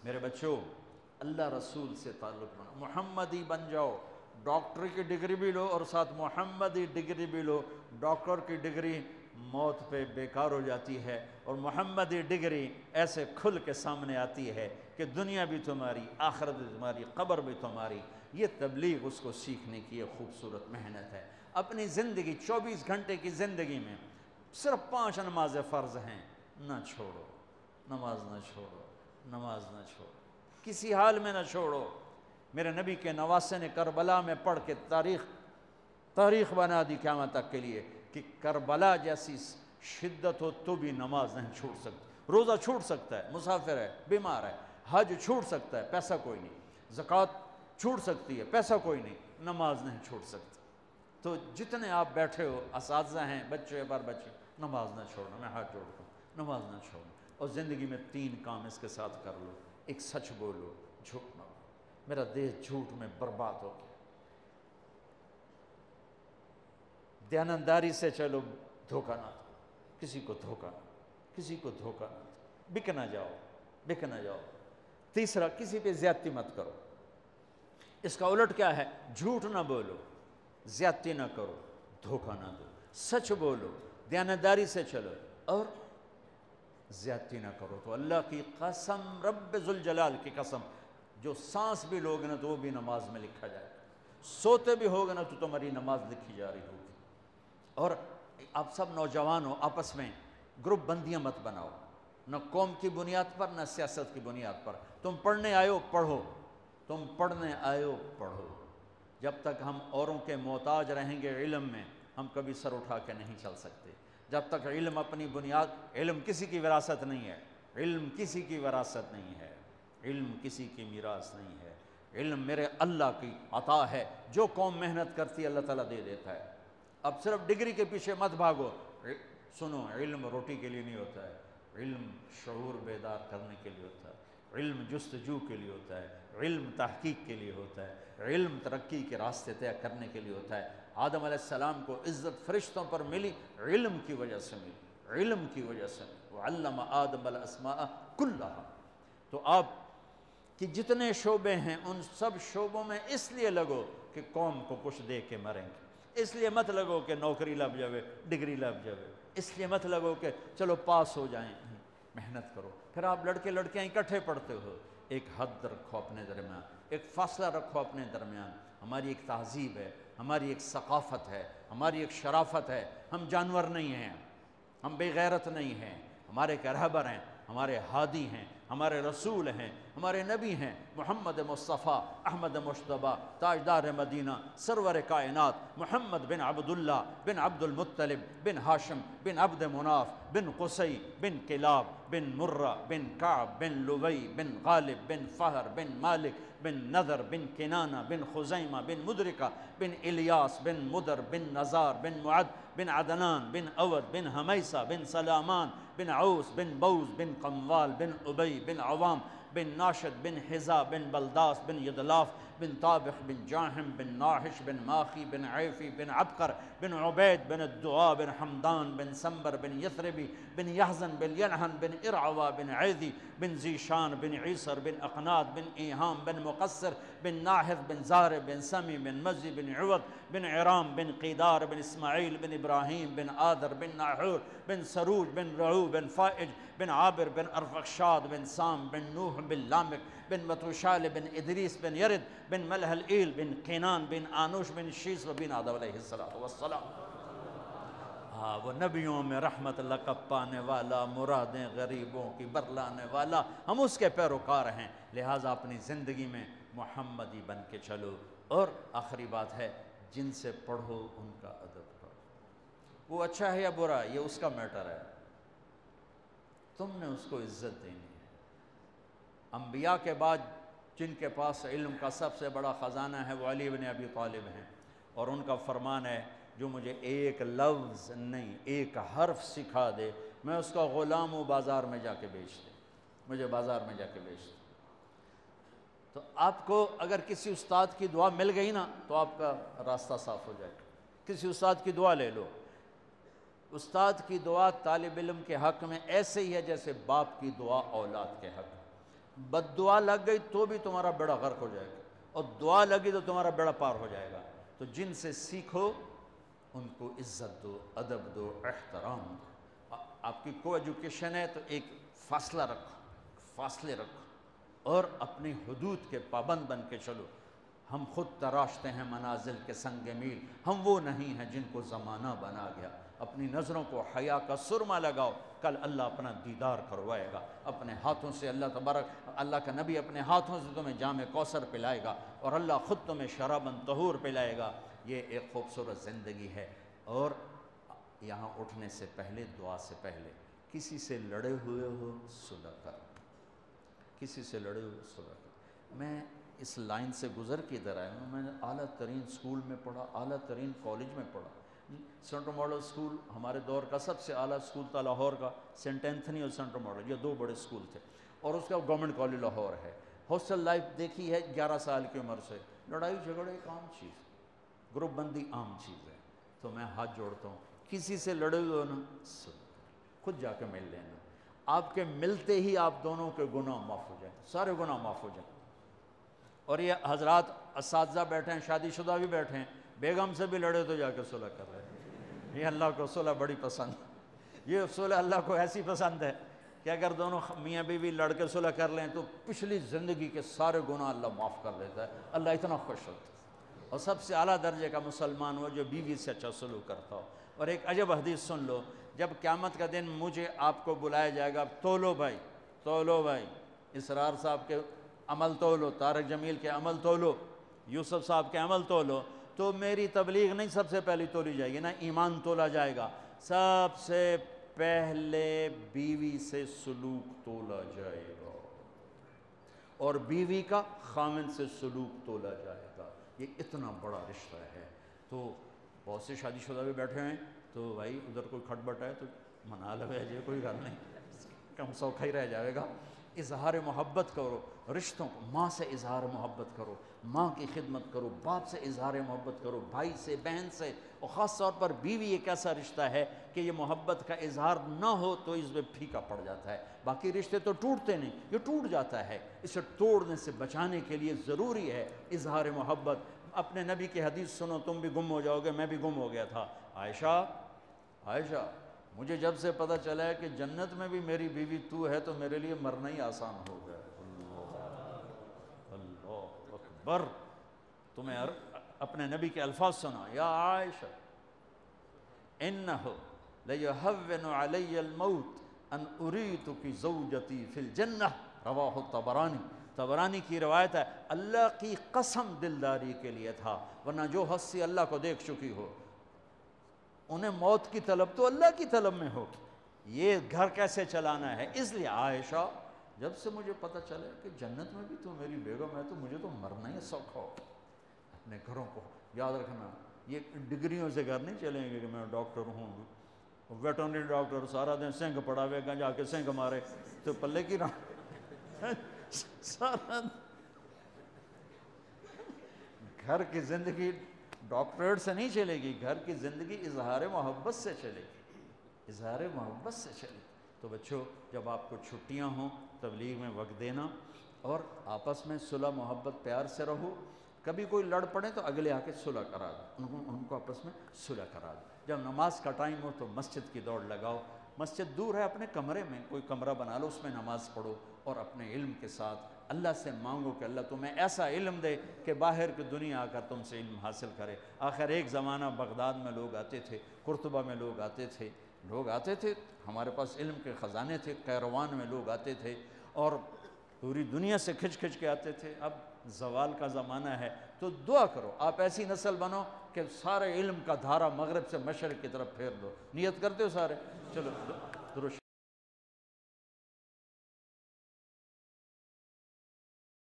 میرے بچوں، اللہ رسول سے تعلق بنا، محمدی بن جاؤ، ڈاکٹر کی ڈگری بھی لو اور ساتھ محمدی ڈگری بھی لو۔ ڈاکٹر کی ڈگری موت پہ بیکار ہو جاتی ہے، اور محمدی ڈگری ایسے کھل کے سامنے آتی ہے کہ دنیا بھی تمہاری، آخرت بھی تمہاری، قبر بھی تمہاری۔ یہ تبلیغ اس کو سیکھنے کی ایک خوبصورت محنت ہے۔ اپنی زندگی 24 گھنٹے کی زندگی میں صرف 5 نمازیں فرض ہیں، نہ چھوڑو، نماز نہ چھوڑو، نماز نہ چھوڑو، کسی حال میں نہ چھوڑو۔ میرے نبی کے نواسے نے کربلا میں پڑھ کے تاریخ بنا دی قیامت تک کے لیے کہ کربلا جیسی شدت ہو تو بھی نماز نہیں چھوڑ سکتا۔ روزہ چھوٹ سکتا ہے، مسافر ہے، بیمار ہے، حج چھوٹ سکتا ہے، پیسہ کوئی نہیں، زکوٰۃ چھوٹ سکتی ہے، پیسہ کوئی نہیں، نماز نہیں چھوڑ سکتا۔ تو جتنے آپ بیٹھے ہو، اساتذہ ہیں، بچے بار بچے، نماز نہ چھوڑنا، میں ہاتھ جوڑتا ہوں، نماز نہ چھوڑنا۔ اور زندگی میں 3 کام اس کے ساتھ کر لو۔ ایک، سچ بولو، جھوٹ نہ بولو۔ میرا دیش جھوٹ میں برباد ہو گیا۔ دیانتداری سے چلو، دھوکہ نہ دو، کسی کو دھوکہ نہ، کسی کو دھوکہ نہ دو، بک نہ جاؤ، بک نہ جاؤ۔ تیسرا، کسی پہ زیادتی مت کرو۔ اس کا الٹ کیا ہے؟ جھوٹ نہ بولو، زیادتی نہ کرو، دھوکہ نہ دو، سچ بولو، دیانتداری سے چلو، اور زیادتی نہ کرو۔ تو اللہ کی قسم، رب ذوالجلال کی قسم، جو سانس بھی لوگے نا تو وہ بھی نماز میں لکھا جائے گا، سوتے بھی ہوگے نا تو تمہاری نماز لکھی جا رہی ہوگی۔ اور آپ سب نوجوان ہو، آپس میں گروپ بندیاں مت بناؤ، نہ قوم کی بنیاد پر نہ سیاست کی بنیاد پر۔ تم پڑھنے آئے ہو، پڑھو، تم پڑھنے آئے ہو، پڑھو۔ جب تک ہم اوروں کے محتاج رہیں گے علم میں، ہم کبھی سر اٹھا کے نہیں چل سکتے۔ جب تک علم اپنی بنیاد، علم کسی کی وراثت نہیں ہے، علم کسی کی وراثت نہیں ہے، علم کسی کی میراث نہیں ہے، علم میرے اللہ کی عطا ہے۔ جو قوم محنت کرتی ہے اللہ تعالیٰ دے دیتا ہے۔ اب صرف ڈگری کے پیچھے مت بھاگو۔ سنو، علم روٹی کے لیے نہیں ہوتا ہے، علم شعور بیدار کرنے کے لیے ہوتا ہے، علم جستجو کے لیے ہوتا ہے، علم تحقیق کے لیے ہوتا ہے، علم ترقی کے راستے طے کرنے کے لیے ہوتا ہے۔ آدم علیہ السلام کو عزت فرشتوں پر ملی، علم کی وجہ سے ملی، علم کی وجہ سے۔ وعلم آدم الاسماء کلہا۔ تو آپ کہ جتنے شعبے ہیں ان سب شعبوں میں اس لیے لگو کہ قوم کو کچھ دے کے مریں گے۔ اس لیے مت لگو کہ نوکری لگ جاوے، ڈگری لگ جاوے، اس لیے مت لگو کہ چلو پاس ہو جائیں۔ محنت کرو۔ پھر آپ لڑکے لڑکیاں اکٹھے پڑھتے ہو، ایک حد رکھو اپنے درمیان، ایک فاصلہ رکھو اپنے درمیان۔ ہماری ایک تہذیب ہے، ہماری ایک ثقافت ہے، ہماری ایک شرافت ہے۔ ہم جانور نہیں ہیں، ہم بے غیرت نہیں ہیں، ہمارے ایک رہبر ہیں، ہمارے ہادی ہیں، ہمارے رسول ہیں، ہمارے نبی ہیں، محمد مصطفیٰ احمد مجتبیٰ تاجدار مدینہ سرور کائنات محمد بن عبداللہ بن عبد المطلب بن ہاشم بن عبد مناف بن قصی بن کلاب بن مرہ بن کعب بن لوی بن غالب بن فہر بن مالک بن نذر بن کنانہ بن خزیمہ بن مدرکہ بن الیاس بن مدر بن نزار بن معد بن عدنان بن اود بن حمیسہ بن سلامان بن عوس بن بوز بن قموال بن ابی بن عوام بن ناشد بن حزا بن بلداس بن یدلاف بن طابخ بن جاہم بن ناحش بن ماخی بن عیفی بن عبقر بن عبید بن الدعاء بن حمدان بن سنبر بن یثربی بن یحزن بن ینحن بن ارعوا بن عیدی بن زیشان بن عیسر بن اقناد بن ایہام بن مقصر بن ناحث بن زارب بن سمی بن مزی بن عوض بن عرام بن قیدار بن اسماعیل بن ابراہیم بن آدر بن ناحور بن سروج بن رعو بن فائج بن عابر بن ارفخشاد بن سام بن نوح بن لامک بن متوشال بن ادریس بن یرد بن ملح الایل بن قینان بن آنوش بن شیس و بن آدم علیہ السلام۔ ہاں، وہ نبیوں میں رحمت لقب پانے والا، مرادیں غریبوں کی برلانے والا، ہم اس کے پیروکار ہیں۔ لہٰذا اپنی زندگی میں محمدی بن کے چلو۔ اور آخری بات ہے، جن سے پڑھو ان کا ادب کرو۔ وہ اچھا ہے یا برا، یہ اس کا میٹر ہے، تم نے اس کو عزت دینی ہے۔ انبیاء کے بعد جن کے پاس علم کا سب سے بڑا خزانہ ہے وہ علی بن ابی طالب ہیں، اور ان کا فرمان ہے جو مجھے ایک لفظ نہیں ایک حرف سکھا دے میں اس کا غلام ہوں، بازار میں جا کے بیچ دے، مجھے بازار میں جا کے بیچ دے۔ تو آپ کو اگر کسی استاد کی دعا مل گئی نا تو آپ کا راستہ صاف ہو جائے گا۔ کسی استاد کی دعا لے لو۔ استاد کی دعا طالب علم کے حق میں ایسے ہی ہے جیسے باپ کی دعا اولاد کے حق میں۔ بد دعا لگ گئی تو بھی تمہارا بیڑا غرق ہو جائے گا، اور دعا لگی تو تمہارا بیڑا پار ہو جائے گا۔ تو جن سے سیکھو ان کو عزت دو، ادب دو، احترام دو۔ آپ کی کو ایجوکیشن ہے تو ایک فاصلہ رکھو، فاصلے رکھو، اور اپنی حدود کے پابند بن کے چلو۔ ہم خود تراشتے ہیں منازل کے سنگ میل، ہم وہ نہیں ہیں جن کو زمانہ بنا گیا۔ اپنی نظروں کو حیا کا سرما لگاؤ، کل اللہ اپنا دیدار کروائے گا۔ اپنے ہاتھوں سے اللہ تبارک، اللہ کا نبی اپنے ہاتھوں سے تمہیں جام کوثر پلائے گا، اور اللہ خود تمہیں شراباً طہور پلائے گا۔ یہ ایک خوبصورت زندگی ہے۔ اور یہاں اٹھنے سے پہلے، دعا سے پہلے، کسی سے لڑے ہوئے ہو صلح کرو، کسی سے لڑے ہوئے صلح کرو۔ میں اس لائن سے گزر کے ادھر آیا ہوں۔ میں نے اعلیٰ ترین اسکول میں پڑھا، اعلیٰ ترین کالج میں پڑھا۔ سینٹر ماڈل اسکول ہمارے دور کا سب سے اعلیٰ اسکول تھا لاہور کا، سینٹ اینتھنی اور سینٹر ماڈل، یہ دو بڑے اسکول تھے، اور اس کا گورنمنٹ کالج لاہور ہے۔ ہاسٹل لائف دیکھی ہے 11 سال کی عمر سے۔ لڑائی جھگڑے ایک عام چیز، گروپ بندی عام چیز ہے۔ تو میں ہاتھ جوڑتا ہوں، کسی سے لڑے ہوئے ہو نا، خود جا کے مل لینا۔ آپ کے ملتے ہی آپ دونوں کے گناہ معاف ہو جائیں، سارے گناہ معاف ہو جائیں۔ اور یہ حضرات اساتذہ بیٹھے ہیں، شادی شدہ بھی بیٹھے ہیں، بیگم سے بھی لڑے تو جا کے صلح کر رہے ہیں۔ یہ اللہ کو صلح بڑی پسند، یہ صلح اللہ کو ایسی پسند ہے کہ اگر دونوں میاں بیوی لڑ کے صلح کر لیں تو پچھلی زندگی کے سارے گناہ اللہ معاف کر دیتا ہے۔ اللہ اتنا خوش ہوتا ہے۔ اور سب سے اعلیٰ درجے کا مسلمان ہو جو بیوی سے اچھا سلوک کرتا ہو۔ اور ایک عجب حدیث سن لو، جب قیامت کا دن مجھے آپ کو بلایا جائے گا، تولو بھائی، تولو بھائی، اسرار صاحب کے عمل تولو، طارق جمیل کے عمل تولو، یوسف صاحب کے عمل تولو، تو میری تبلیغ نہیں سب سے پہلی تولی جائے گی، نا ایمان تولا جائے گا۔ سب سے پہلے بیوی سے سلوک تولا جائے گا، اور بیوی کا خامن سے سلوک تولا جائے گا۔ یہ اتنا بڑا رشتہ ہے۔ تو بہت سے شادی شدہ بھی بیٹھے ہیں، تو بھائی ادھر کوئی کھٹ بٹ ہے تو منا لو، ہے کوئی گل نہیں، کم سوکھا ہی رہ جائے گا۔ اظہار محبت کرو، رشتوں کو، ماں سے اظہار محبت کرو، ماں کی خدمت کرو، باپ سے اظہار محبت کرو، بھائی سے، بہن سے، اور خاص طور پر بیوی ایک ایسا رشتہ ہے کہ یہ محبت کا اظہار نہ ہو تو اس میں پھیکا پڑ جاتا ہے۔ باقی رشتے تو ٹوٹتے نہیں، یہ ٹوٹ جاتا ہے۔ اسے توڑنے سے بچانے کے لیے ضروری ہے اظہار محبت۔ اپنے نبی کی حدیث سنو، تم بھی گم ہو جاؤ گے، میں بھی گم ہو گیا تھا۔ عائشہ، مجھے جب سے پتہ چلا ہے کہ جنت میں بھی میری بیوی تو ہے تو میرے لیے مرنا ہی آسان ہو گیا۔ اللہ اکبر۔ تمہیں اپنے نبی کے الفاظ سنا، یا عائشہ انہ لیہون علی الموت ان اریتک زوجتی فی الجنہ، رواہ الطبرانی۔ طبرانی کی روایت ہے، اللہ کی قسم دلداری کے لیے تھا، ورنہ جو ہستی اللہ کو دیکھ چکی ہو انہیں موت کی طلب تو اللہ کی طلب میں ہو، یہ گھر کیسے چلانا ہے۔ اس لیے عائشہ، جب سے مجھے پتہ چلا کہ جنت میں بھی تو میری بیگم ہے تو مجھے تو مرنا ہی سوکھا ہو۔ اپنے گھروں کو یاد رکھنا، یہ ڈگریوں سے گھر نہیں چلیں گے کہ میں ڈاکٹر ہوں، ویٹرنری ڈاکٹر سارا دن سنگ پڑا ہوئے گا، جا کے سنگ مارے تو پلے کی رہا۔ سارا گھر کی زندگی ڈاکٹریٹ سے نہیں چلے گی، گھر کی زندگی اظہار محبت سے چلے گی، اظہار محبت سے چلے گی۔ تو بچوں، جب آپ کو چھٹیاں ہوں تبلیغ میں وقت دینا، اور آپس میں صلح محبت پیار سے رہو۔ کبھی کوئی لڑ پڑے تو اگلے آ کے صلح کرا دو، ان کو آپس میں صلح کرا دو۔ جب نماز کا ٹائم ہو تو مسجد کی دوڑ لگاؤ۔ مسجد دور ہے، اپنے کمرے میں کوئی کمرہ بنا لو، اس میں نماز پڑھو، اور اپنے علم کے ساتھ اللہ سے مانگو کہ اللہ تمہیں ایسا علم دے کہ باہر کی دنیا آ کر تم سے علم حاصل کرے۔ آخر ایک زمانہ بغداد میں لوگ آتے تھے، قرطبہ میں لوگ آتے تھے، ہمارے پاس علم کے خزانے تھے، قیروان میں لوگ آتے تھے، اور پوری دنیا سے کھچ کے آتے تھے۔ اب زوال کا زمانہ ہے، تو دعا کرو آپ ایسی نسل بنو کہ سارے علم کا دھارا مغرب سے مشرق کی طرف پھیر دو۔ نیت کرتے ہو سارے؟ چلو درود